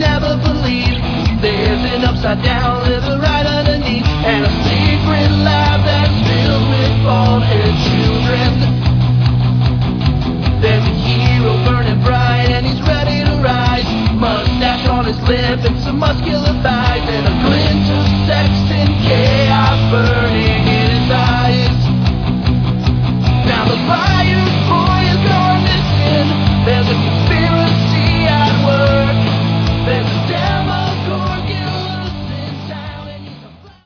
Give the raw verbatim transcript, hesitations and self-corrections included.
never believe. There's an upside down river right underneath, and a secret lab that's filled with bald-headed children. There's a hero burning bright, and he's ready to rise. Mustache on his lip and some muscular